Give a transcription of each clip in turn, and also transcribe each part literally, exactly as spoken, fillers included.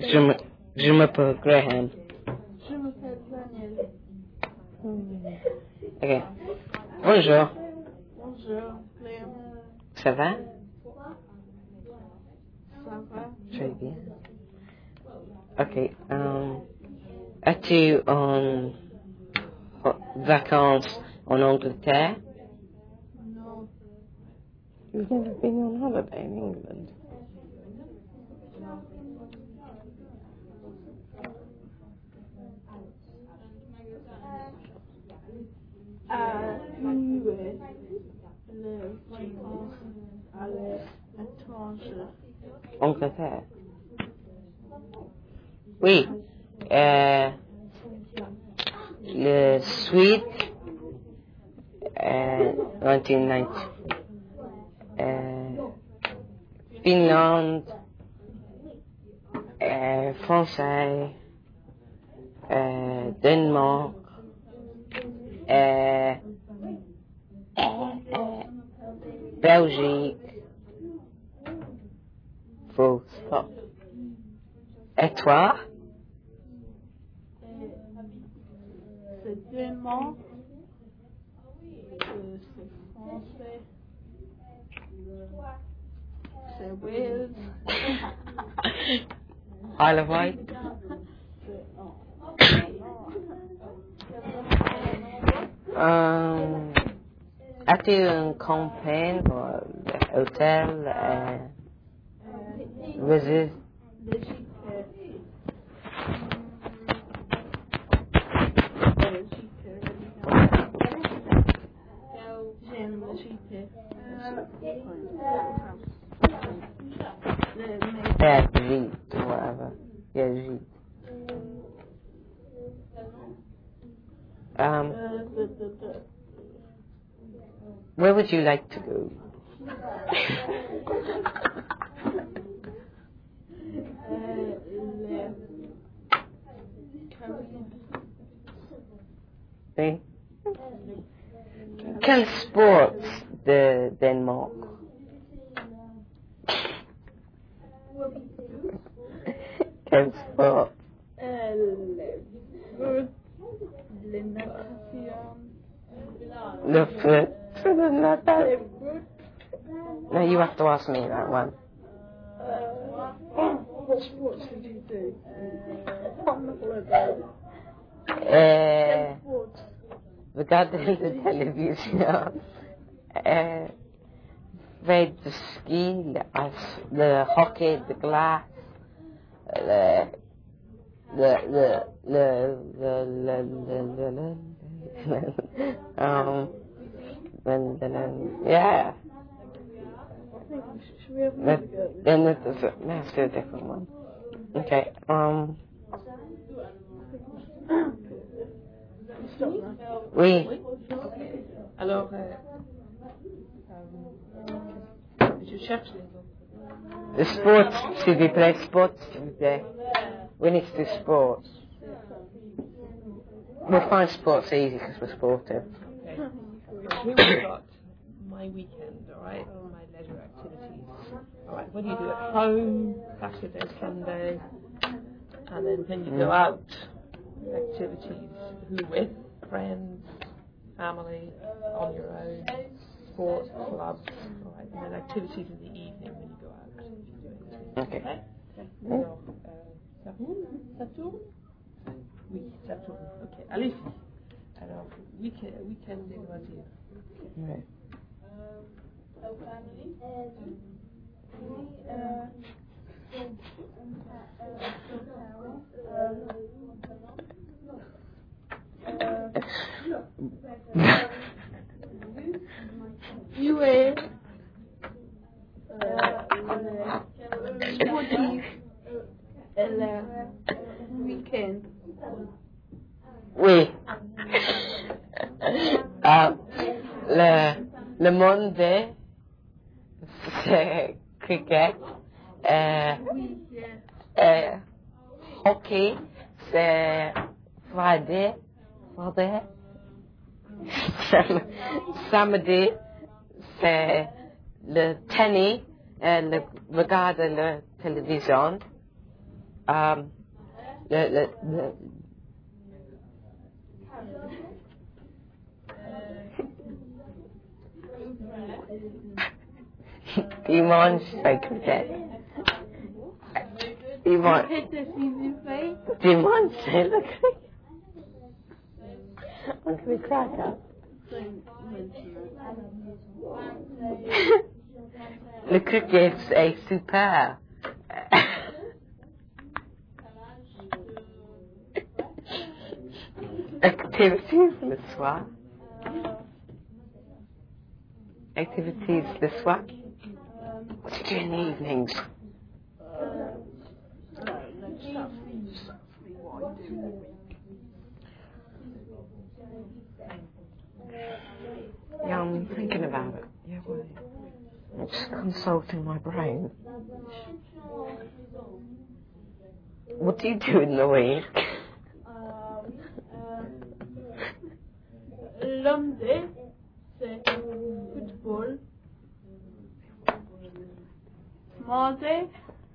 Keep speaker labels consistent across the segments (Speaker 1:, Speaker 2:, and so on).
Speaker 1: Je me, je m'appelle Graham.
Speaker 2: Je m'appelle Daniel.
Speaker 1: Ok. Bonjour.
Speaker 2: Bonjour, Léon.
Speaker 1: Ça va?
Speaker 2: Ça va?
Speaker 1: Très bien. Ok. Um, es-tu en vacances en Angleterre?
Speaker 2: Non.
Speaker 1: You've never been on holiday in England?
Speaker 2: À U S, les vacances à l'étranger.
Speaker 1: Angleterre? Oui. Euh, le Suède, euh, nineteen ninety. Euh, Finlande, euh, Français, euh, Danemark, euh, euh, euh, Belgique, full stop. Et toi?
Speaker 2: C'est Danemark, euh, c'est français, c'est Wales,
Speaker 1: Isle of Wight?
Speaker 2: c'est
Speaker 1: Um, as-tu une campagne ou un hôtel, euh, rési-
Speaker 2: l'Égypte. J'aime l'Égypte.
Speaker 1: yeah, Gite, whatever. Yeah, Gite. Um, where would you like to go? See? Quel sport de Denmark? Quel sport?
Speaker 2: Les natations.
Speaker 1: Le foot. Le natation. No, you have to ask me that one.
Speaker 2: What sports did you do? On the holiday.
Speaker 1: Uh,
Speaker 2: Sports.
Speaker 1: regarding the television, uh, read the ski, the, ice, the hockey, the glass, the the the the the the, the, the, the um then then yeah.
Speaker 2: Should we have
Speaker 1: That,
Speaker 2: another go?
Speaker 1: then there's a, that's a different one. Okay. Um.
Speaker 2: Stop now.
Speaker 1: Oui.
Speaker 3: Alors, euh, euh, je cherche les autres.
Speaker 1: The sports, s'il vous plaît, sports, s'il vous plaît. We need to do sports. We'll find sports easy because we're sportive.
Speaker 3: Okay. Here we've got my weekend, all right, my leisure activities. All right, what do you do at home, Saturday, Sunday, and then when you go out, activities, who with, friends, family, on your own, sports, clubs, all right, and then activities in the evening when you go out.
Speaker 1: Okay.
Speaker 3: Okay? Alors, euh, ça roule? Ça tourne? Oui, ça tourne. Ok, allez-y. Alors, week-end, week-end des loisirs.
Speaker 1: Right.
Speaker 2: U S, sportif et le week-end.
Speaker 1: Oui. Ah, le, le Monday, c'est cricket. Euh, euh, hockey, c'est Friday. Friday. Sam- Samedi, c'est le tennis, euh, le regarder la télévision. Um, le, le, le, il mange sa croquette. Il mange. Il mange sa croquette. On peut craquer. Le cricket est super. Activities le soir. Activities le soir. What do you do in the evenings? Yeah, I'm thinking about it. Yeah, well, I'm just consulting my brain. What do you do in the week?
Speaker 2: Lundi, c'est football. Mardi,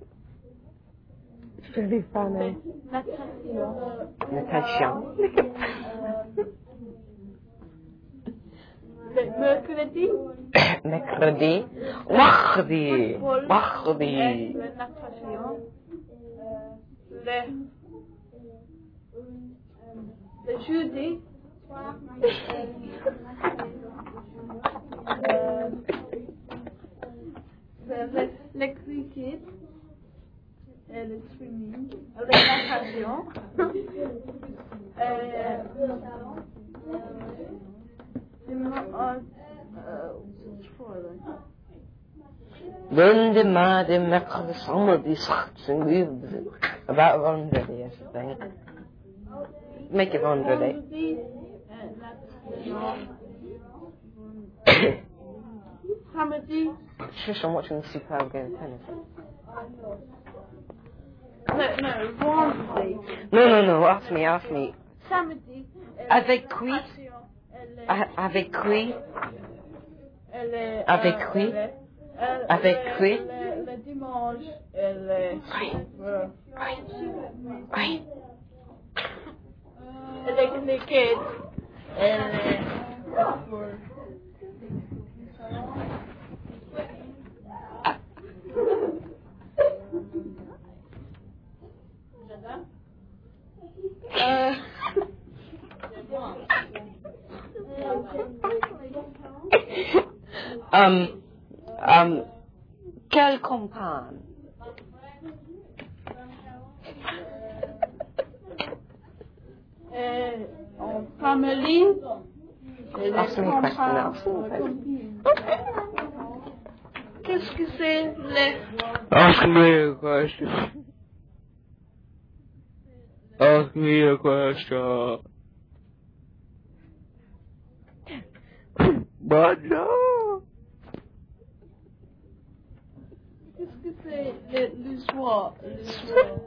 Speaker 1: It's really funny.
Speaker 2: natation.
Speaker 1: Natation.
Speaker 2: Le mercredi,
Speaker 1: Mercredi. Mardi.
Speaker 2: football.
Speaker 1: Mardi.
Speaker 2: Et le natation. Le, le jeudi, euh, le, le cricket et le swimming, la natation. euh, dimanche, euh,
Speaker 1: Monday, Monday, Mercredi, Sunday, Saturday. About one hundred, yes, I think. Make it one hundred.
Speaker 2: vendredi, euh, natation. Samedi,
Speaker 1: Shush, I'm watching the superb game of tennis.
Speaker 2: no, no, vendredi.
Speaker 1: No, no, no, ask me, ask me.
Speaker 2: Samedi, euh,
Speaker 1: Avec qui?
Speaker 2: natation, elle est-
Speaker 1: A- Avec qui?
Speaker 2: elle est,
Speaker 1: Avec
Speaker 2: euh,
Speaker 1: qui?
Speaker 2: elle est- elle-
Speaker 1: Avec
Speaker 2: elle-
Speaker 1: qui?
Speaker 2: elle- Le dimanche, elle est
Speaker 1: Oui.
Speaker 2: euh,
Speaker 1: Oui.
Speaker 2: elle est cricket, elle est football. Euh,
Speaker 1: Um, um, quelle campagne?
Speaker 2: euh, en famille, elle est
Speaker 1: Ask me a question now.
Speaker 2: campagne. Qu'est-ce que c'est les
Speaker 1: Ask me a question. Ask me a question. But no.
Speaker 2: Qu'est-ce que c'est le, le soir? Le soir.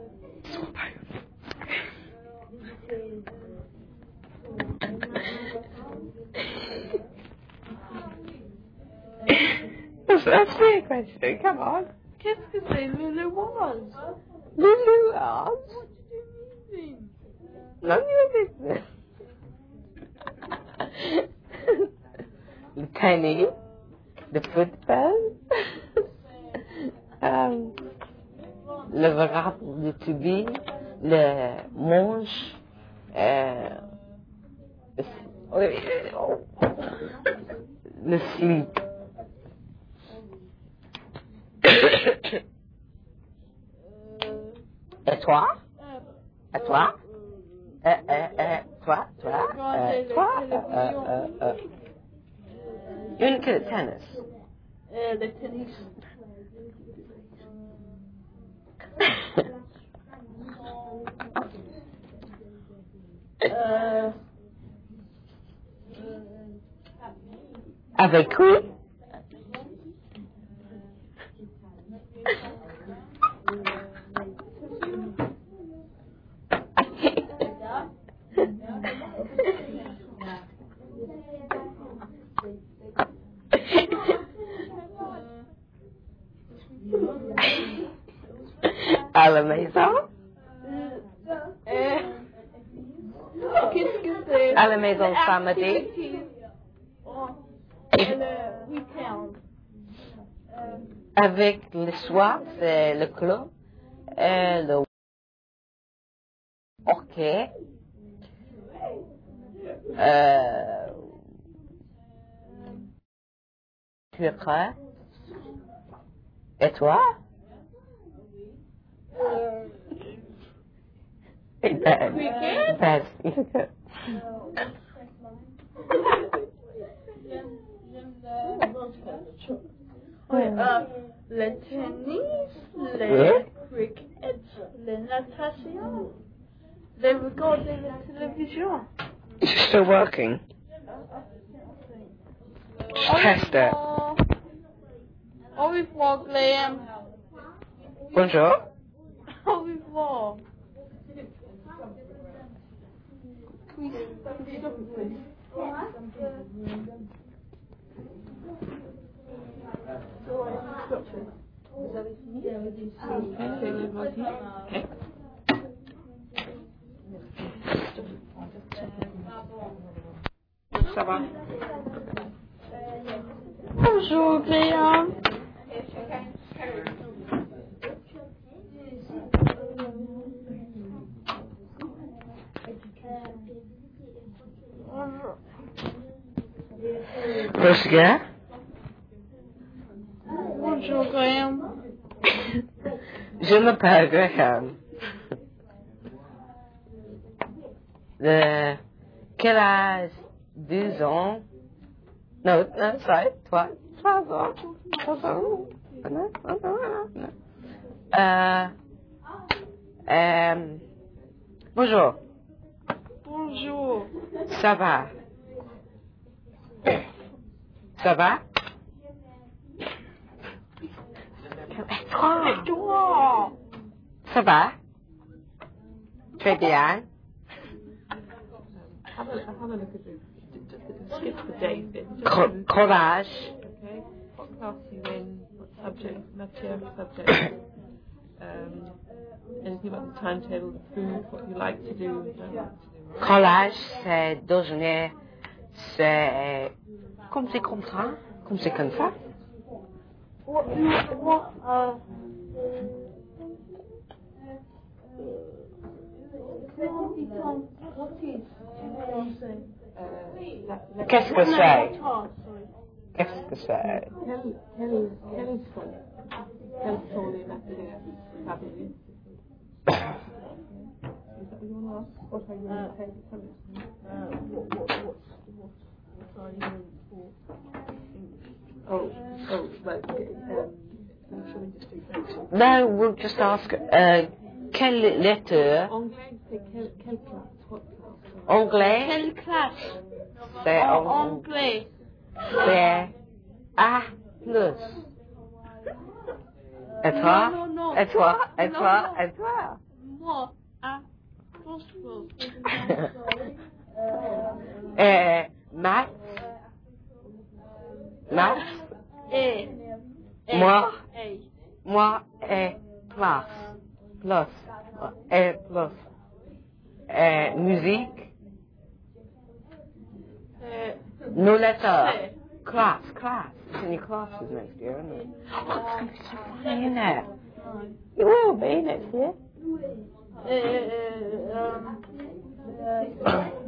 Speaker 1: That's, that's me a question, come on.
Speaker 2: Qu'est-ce que c'est le le was?
Speaker 1: Lulu asked.
Speaker 2: What do you mean?
Speaker 1: None of your business. The penny, the football, um, le verre de tubi, le manche, euh, le slip. Et toi? Et toi? Euh, euh, euh, toi, toi, euh, toi, euh, euh, euh. Une que le tennis.
Speaker 2: Euh, le tennis. euh,
Speaker 1: Avec qui? À la maison? à la maison samedi.
Speaker 2: Activities on le week-end. Euh,
Speaker 1: Avec le soir, c'est le club. Et le ok. Euh, tu es prêt? Et toi?
Speaker 2: euh,
Speaker 1: Et ben,
Speaker 2: Cricket?
Speaker 1: ben,
Speaker 2: J'aime j'aime le ouais, euh, le tennis, le cricket, la natation, de regarder la télévision.
Speaker 1: You're still working? Just test it.
Speaker 2: Au revoir, Graham.
Speaker 1: Bonjour.
Speaker 2: Au revoir.
Speaker 3: Okay. Ça va?
Speaker 2: Bonjour, Graham. Bonjour.
Speaker 1: Rosga?
Speaker 2: Bonjour, Graham.
Speaker 1: Je m'appelle Graham. De quel âge? Deux ans? Non, non, sorry, trois. Trois ans. Trois ans. Non, non, non, non. Euh, euh, bonjour.
Speaker 2: Bonjour.
Speaker 1: Ça va? Ça va?
Speaker 2: Et toi?
Speaker 1: Ça va? Très bien.
Speaker 3: Have a, have a look at the, just skip the day bit. Just
Speaker 1: Co-
Speaker 3: do-
Speaker 1: courage.
Speaker 3: Okay, what class are you in? What subject? Matière, subject. Um, anything about the timetable, the food, what you like to do, don't like to do.
Speaker 1: Collage, c'est déjeuner, c'est comme c'est comme ça, comme c'est comme ça.
Speaker 2: What, what, uh, what is français?
Speaker 3: Uh, that, that,
Speaker 1: Qu'est-ce que
Speaker 2: No,
Speaker 1: c'est?
Speaker 2: what are, sorry.
Speaker 1: Qu'est-ce que c'est?
Speaker 3: Quel, quel, quel sont, quels sont les matières favorisées? Is that what you want to ask? What are your
Speaker 2: Uh,
Speaker 3: favourite subjects?
Speaker 2: Uh, what, what, what, what, what are you in for?
Speaker 3: Oh, oh, right, okay. Um, shall we just do French?
Speaker 1: No, we'll just ask, euh, quelle lettre?
Speaker 3: Anglais, c'est quelle, quelle classe? What class?
Speaker 1: Anglais,
Speaker 2: Quelle classe?
Speaker 1: c'est
Speaker 2: En
Speaker 1: en-
Speaker 2: anglais.
Speaker 1: c'est A plus. Et toi?
Speaker 2: Non, non, non.
Speaker 1: Et toi? Et
Speaker 2: Non,
Speaker 1: toi?
Speaker 2: non.
Speaker 1: Et toi?
Speaker 2: Moi, A apostrophe.
Speaker 1: Et maths? Maths?
Speaker 2: Et. Et.
Speaker 1: Moi?
Speaker 2: Et.
Speaker 1: Moi et classe. Plus. Et plus. Et musique?
Speaker 2: Euh,
Speaker 1: No letter.
Speaker 2: c'est.
Speaker 1: Class, class. It's in your classes next year, isn't it? Oh, it's going to be so funny, isn't it? It will be next year.
Speaker 2: Euh, euh, euh, euh,